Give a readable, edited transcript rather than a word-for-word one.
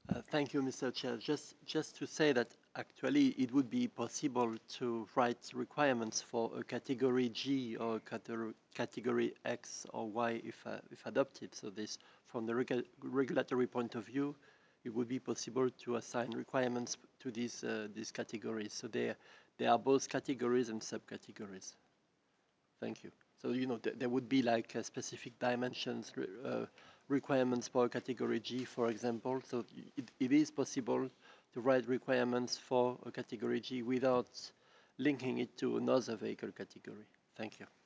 Thank you, Mr. Chair. Just to say that actually it would be possible to write requirements for a category G or category X or Y if adopted. So this, from the regulatory point of view, it would be possible to assign requirements to these categories. So they are both categories and subcategories. Thank you. So, there would be like specific dimensions, requirements for category G, for example. So it is possible to write requirements for a category G without linking it to another vehicle category. Thank you.